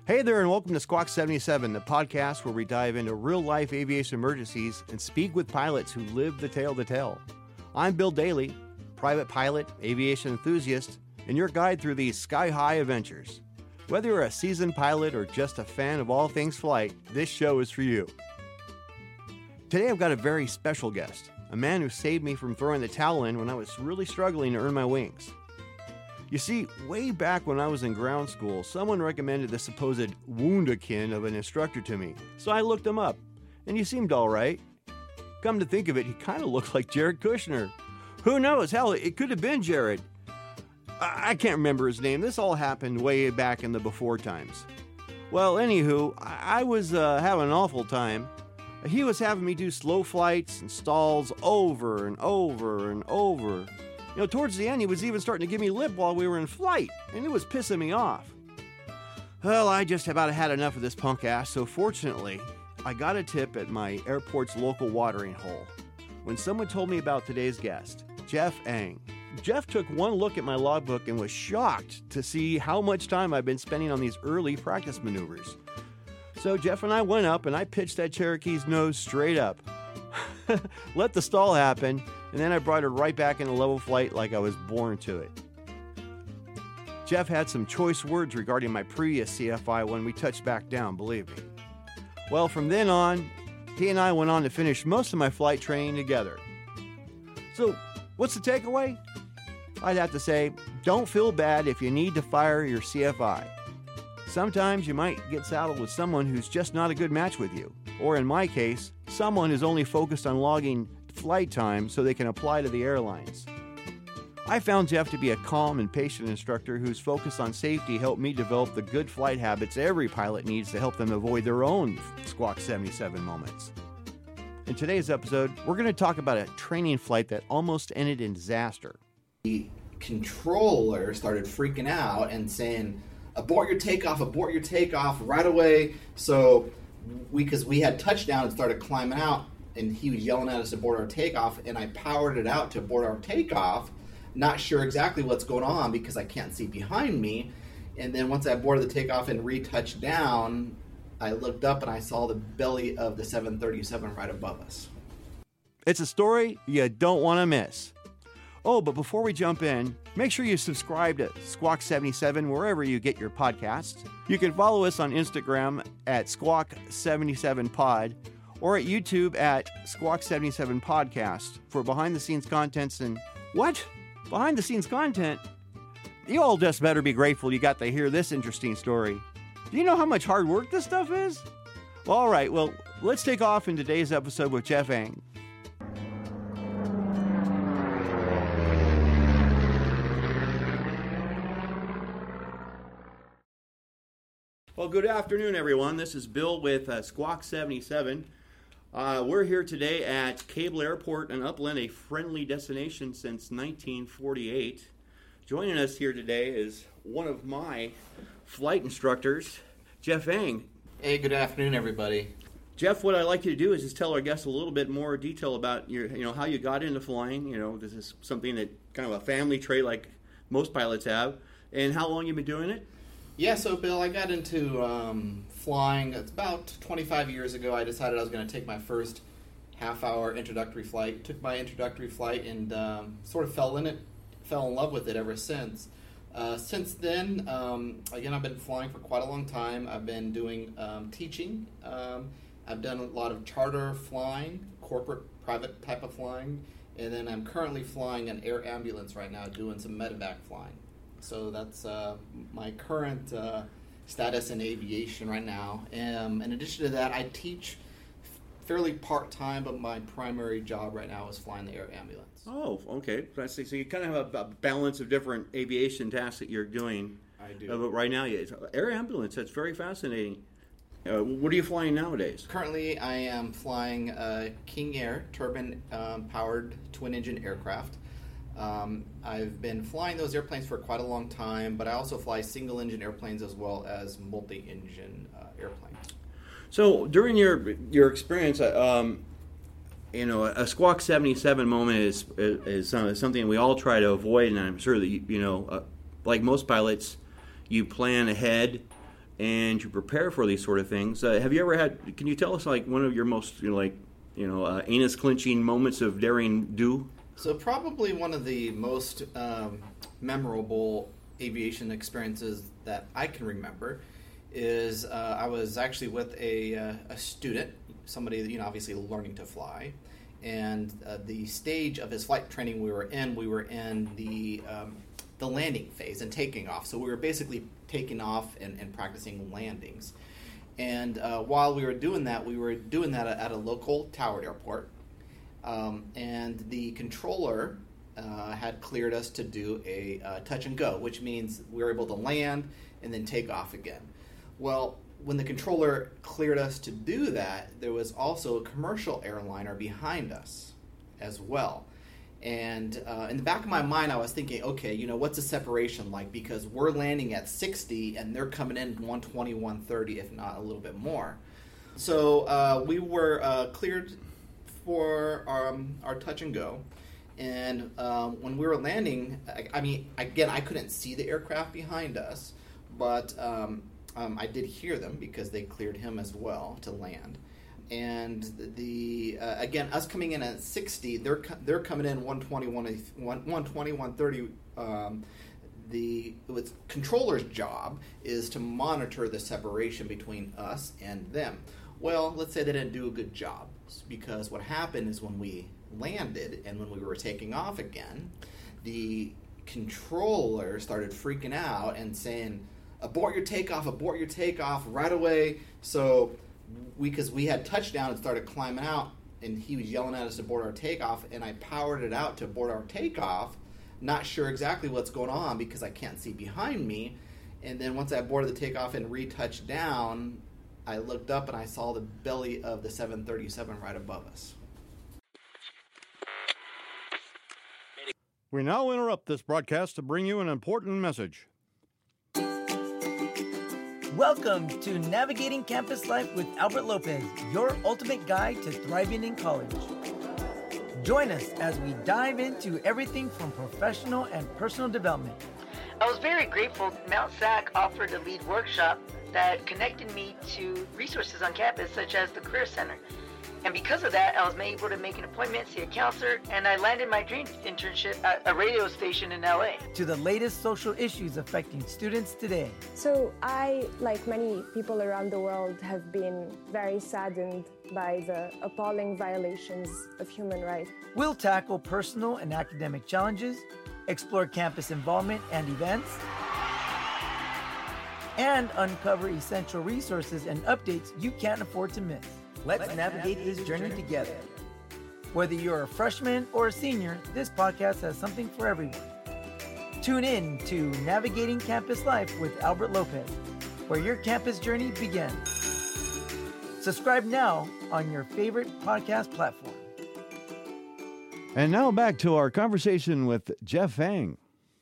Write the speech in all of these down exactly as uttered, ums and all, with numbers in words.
Hey there, and welcome to Squawk seventy-seven, the podcast where we dive into real-life aviation emergencies and speak with pilots who live the tale to tell. I'm Bill Daly, private pilot, aviation enthusiast, and your guide through these sky-high adventures. Whether you're a seasoned pilot or just a fan of all things flight, this show is for you. Today I've got a very special guest, a man who saved me from throwing the towel in when I was really struggling to earn my wings. You see, way back when I was in ground school, someone recommended the supposed wunderkind of an instructor to me, so I looked him up, and he seemed all right. Come to think of it, he kind of looked like Jared Kushner. Who knows? Hell, it could have been Jared. I-, I can't remember his name. This all happened way back in the before times. Well, anywho, I, I was uh, having an awful time. He was having me do slow flights and stalls over and over and over. You know, towards the end, he was even starting to give me lip while we were in flight, and it was pissing me off. Well, I just about had enough of this punk ass, so fortunately, I got a tip at my airport's local watering hole when someone told me about today's guest, Jeff Eng. Jeff took one look at my logbook and was shocked to see how much time I've been spending on these early practice maneuvers. So Jeff and I went up, and I pitched that Cherokee's nose straight up. Let the stall happen, and then I brought her right back into level flight like I was born to it. Jeff had some choice words regarding my previous C F I when we touched back down, believe me. Well, from then on, he and I went on to finish most of my flight training together. So, what's the takeaway? I'd have to say, don't feel bad if you need to fire your C F I. Sometimes you might get saddled with someone who's just not a good match with you. Or in my case, someone who's only focused on logging flight time so they can apply to the airlines. I found Jeff to be a calm and patient instructor whose focus on safety helped me develop the good flight habits every pilot needs to help them avoid their own Squawk seventy-seven moments. In today's episode, we're going to talk about a training flight that almost ended in disaster. The controller started freaking out and saying, abort your takeoff, abort your takeoff right away. So we, because we had touchdown and started climbing out, and he was yelling at us to abort our takeoff, and I powered it out to abort our takeoff, not sure exactly what's going on because I can't see behind me. And then once I aborted the takeoff and retouched down, I looked up and I saw the belly of the seven thirty-seven right above us. It's a story you don't want to miss. Oh, but before we jump in, make sure you subscribe to Squawk seventy-seven wherever you get your podcasts. You can follow us on Instagram at Squawk seventy-seven Pod or at YouTube at Squawk seventy-seven Podcast for behind-the-scenes contents and... What? Behind-the-scenes content? You all just better be grateful you got to hear this interesting story. Do you know how much hard work this stuff is? Well, all right, well, let's take off in today's episode with Jeff Eng. Well, good afternoon, everyone. This is Bill with uh, Squawk seventy-seven. Uh, we're here today at Cable Airport in Upland, a friendly destination since nineteen forty-eight. Joining us here today is one of my flight instructors, Jeff Eng. Hey, good afternoon, everybody. Jeff, what I'd like you to do is just tell our guests a little bit more detail about your, you know, how you got into flying. You know, this is something that kind of a family trait like most pilots have, and how long you've been doing it. Yeah, so Bill, I got into um, flying. It's about twenty-five years ago. I decided I was going to take my first half-hour introductory flight. Took my introductory flight and um, sort of fell in it, fell in love with it ever since. Uh, since then, um, again, I've been flying for quite a long time. I've been doing um, teaching. Um, I've done a lot of charter flying, corporate, private type of flying, and then I'm currently flying an air ambulance right now, doing some medevac flying. So that's uh, my current uh, status in aviation right now. Um, in addition to that, I teach fairly part-time, but my primary job right now is flying the air ambulance. Oh, okay. So I see. So you kind of have a balance of different aviation tasks that you're doing. I do. Uh, but right now, yeah, air ambulance, that's very fascinating. Uh, what are you flying nowadays? Currently, I am flying a King Air turbine-powered um, twin-engine aircraft. Um, I've been flying those airplanes for quite a long time, but I also fly single-engine airplanes as well as multi-engine uh, airplanes. So during your your experience, um, you know, a Squawk seventy-seven moment is is, is something we all try to avoid, and I'm sure that you, you know, uh, like most pilots, you plan ahead and you prepare for these sort of things. Uh, have you ever had? Can you tell us like one of your most you know, like you know uh, anus clenching moments of daring do? So probably one of the most um, memorable aviation experiences that I can remember is uh, I was actually with a, uh, a student, somebody you know obviously learning to fly, and uh, the stage of his flight training we were in, we were in the um, the landing phase and taking off. So we were basically taking off and, and practicing landings. And uh, while we were doing that, we were doing that at a local Tower Airport. Um, and the controller uh, had cleared us to do a uh, touch and go, which means we were able to land and then take off again. Well, when the controller cleared us to do that, there was also a commercial airliner behind us as well. And uh, in the back of my mind, I was thinking, okay, you know, what's the separation like? Because we're landing at sixty and they're coming in one twenty, one thirty, if not a little bit more. So uh, we were uh, cleared for um, our touch and go. And um, when we were landing, I, I mean, again, I couldn't see the aircraft behind us, but um, um, I did hear them because they cleared him as well to land. And the uh, again, us coming in at sixty, they're they're coming in one twenty, one twenty, one thirty. Um, the its controller's job is to monitor the separation between us and them. Well, let's say they didn't do a good job, because what happened is when we landed and when we were taking off again, the controller started freaking out and saying, "Abort your takeoff! Abort your takeoff right away!" So we, because we had touchdown and started climbing out, and he was yelling at us to board our takeoff, and I powered it out to board our takeoff, not sure exactly what's going on because I can't see behind me. And then once I boarded the takeoff and re-touched down, I looked up and I saw the belly of the seven thirty-seven right above us. We now interrupt this broadcast to bring you an important message. Welcome to Navigating Campus Life with Albert Lopez, your ultimate guide to thriving in college. Join us as we dive into everything from professional and personal development. I was very grateful Mount S A C offered a lead workshop that connected me to resources on campus such as the Career Center. And because of that, I was able to make an appointment, see a counselor, and I landed my dream internship at a radio station in L A. To the latest social issues affecting students today. So I, like many people around the world, have been very saddened by the appalling violations of human rights. We'll tackle personal and academic challenges, explore campus involvement and events, and uncover essential resources and updates you can't afford to miss. Let's navigate this journey together. Whether you're a freshman or a senior, this podcast has something for everyone. Tune in to Navigating Campus Life with Albert Lopez, where your campus journey begins. Subscribe now on your favorite podcast platform. And now back to our conversation with Jeff Fang.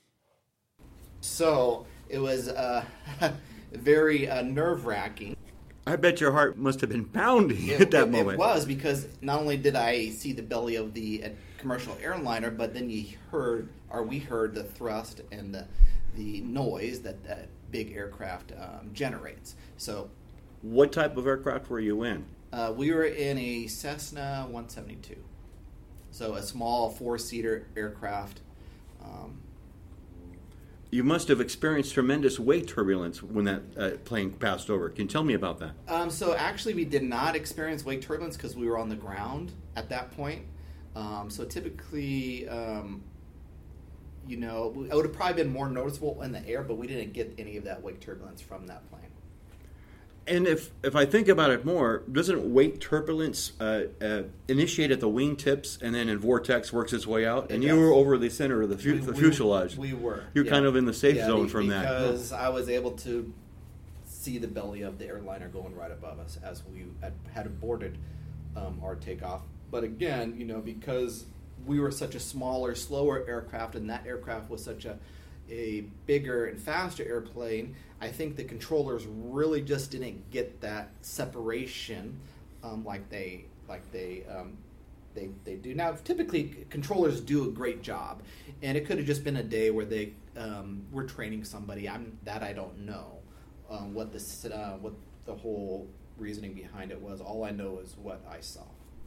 So it was uh, very uh, nerve-wracking. I bet your heart must have been pounding It, at that it, moment. It was, because not only did I see the belly of the uh, commercial airliner, but then you heard, or we heard, the thrust and the the noise that that big aircraft um, generates. So, What type of aircraft were you in? uh, we were in a Cessna one seventy-two, so a small four-seater aircraft. Um, You must have experienced tremendous weight turbulence when that uh, plane passed over. Can you tell me about that? Um, so actually, we did not experience wake turbulence because we were on the ground at that point. Um, so typically, um, you know, it would have probably been more noticeable in the air, but we didn't get any of that wake turbulence from that plane. And if, if I think about it more, doesn't wake turbulence uh, uh, initiate at the wingtips and then in vortex works its way out? And It you does. were over the center of the, fu- We- the we- fuselage. We were. You're yeah. kind of in the safe Yeah, zone be- from that. Because I was able to see the belly of the airliner going right above us as we had, had aborted um, our takeoff. But again, you know, because we were such a smaller, slower aircraft, and that aircraft was such a a bigger and faster airplane, I think the controllers really just didn't get that separation um, like they like they um, they they do now. Typically, controllers do a great job, and it could have just been a day where they um, were training somebody. I'm that I don't know, um, what this uh, what the whole reasoning behind it was. All I know is what I saw.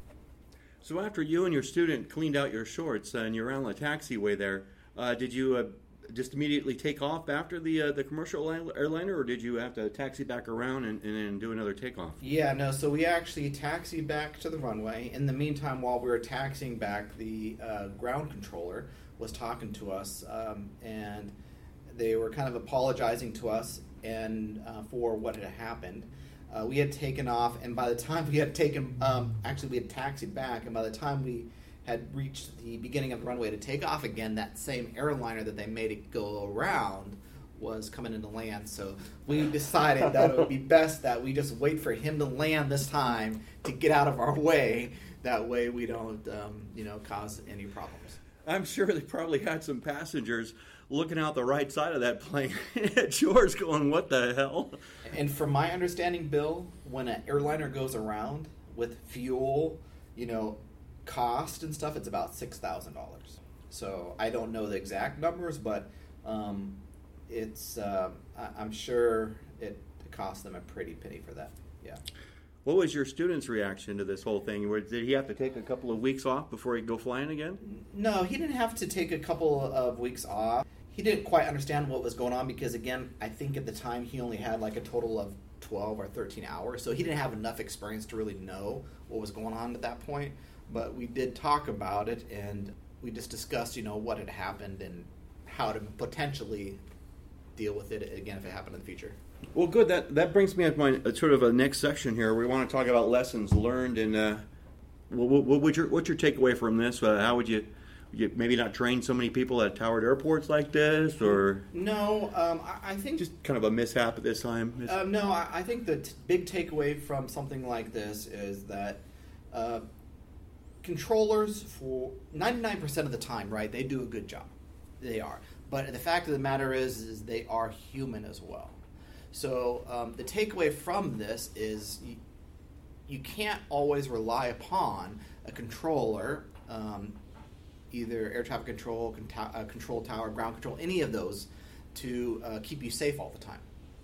So after you and your student cleaned out your shorts uh, and you're on the taxiway there, uh, did you uh, just immediately take off after the uh, the commercial airliner, or did you have to taxi back around and, and then do another takeoff? Yeah, no, so we actually taxied back to the runway. In the meantime, while we were taxiing back, the uh, ground controller was talking to us, um, and they were kind of apologizing to us and uh, for what had happened. Uh, we had taken off, and by the time we had taken, um, actually we had taxied back, and by the time we had reached the beginning of the runway to take off again, that same airliner that they made it go around was coming into land. So we decided that it would be best that we just wait for him to land this time to get out of our way. That way we don't, um, you know, cause any problems. I'm sure they probably had some passengers looking out the right side of that plane at yours going, what the hell? And from my understanding, Bill, when an airliner goes around with fuel, you know, cost and stuff, it's about six thousand dollars. So I don't know the exact numbers, but um, it's uh, I- I'm sure it cost them a pretty penny for that. Yeah. What was your student's reaction to this whole thing? Did he have to take a couple of weeks off before he could go flying again? No, he didn't have to take a couple of weeks off. He didn't quite understand what was going on because, again, I think at the time he only had like a total of twelve or thirteen hours, so he didn't have enough experience to really know what was going on at that point. But we did talk about it, and we just discussed, you know, what had happened and how to potentially deal with it again if it happened in the future. Well, good. That that brings me up my uh, sort of a next section here. We want to talk about lessons learned, and uh, what, what would your what's your takeaway from this? Uh, how would you, you maybe not train so many people at towered airports like this, or no? Um, I, I think just kind of a mishap at this time. Uh, no, I, I think the t- big takeaway from something like this is that uh, controllers, for ninety-nine percent of the time, right, they do a good job. They are, but the fact of the matter is, is they are human as well. So um, the takeaway from this is you, you can't always rely upon a controller, um, either air traffic control, con- uh, control tower, ground control, any of those, to uh, keep you safe all the time.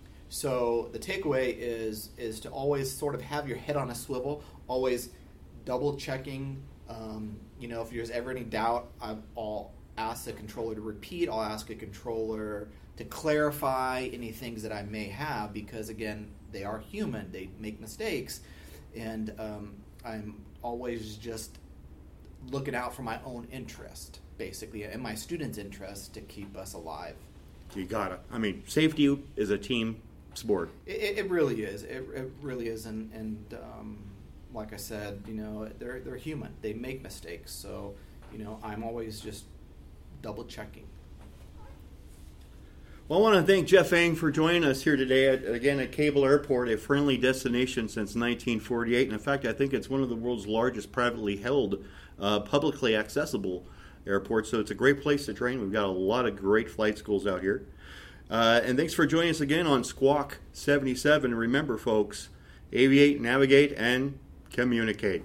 So the takeaway is is to always sort of have your head on a swivel, always double checking. Um, you know, if there's ever any doubt, I'll ask the controller to repeat. I'll ask a controller to clarify any things that I may have, because again, they are human, they make mistakes, and um, I'm always just looking out for my own interest, basically, and my students' interest to keep us alive. You gotta. I mean, safety is a team sport. It, it really is. It, it really is, and, and um, like I said, you know, they're they're human. They make mistakes, so you know, I'm always just double checking. Well, I want to thank Jeff Eng for joining us here today, at, again, at Cable Airport, a friendly destination since nineteen forty-eight. And in fact, I think it's one of the world's largest privately held, uh, publicly accessible airports. So it's a great place to train. We've got a lot of great flight schools out here. Uh, and thanks for joining us again on Squawk seventy-seven. And remember, folks, aviate, navigate, and communicate.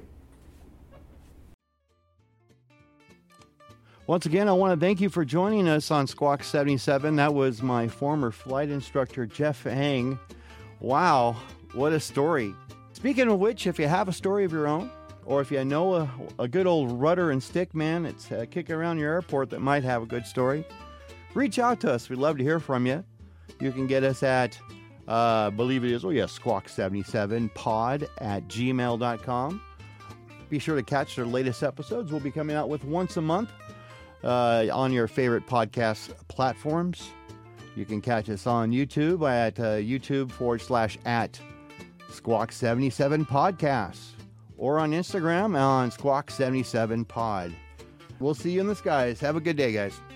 Once again, I want to thank you for joining us on Squawk seventy-seven. That was my former flight instructor, Jeff Eng. Wow, what a story. Speaking of which, if you have a story of your own, or if you know a, a good old rudder and stick man that's uh, kicking around your airport that might have a good story, reach out to us. We'd love to hear from you. You can get us at, uh, I believe it is, oh yeah, squawk seventy-seven pod at gmail dot com. Be sure to catch their latest episodes. We'll be coming out with once a month. Uh, on your favorite podcast platforms. You can catch us on YouTube at uh, YouTube forward slash at Squawk seventy-seven Podcasts, or on Instagram on Squawk seventy-seven Pod. We'll see you in the skies. Have a good day, guys.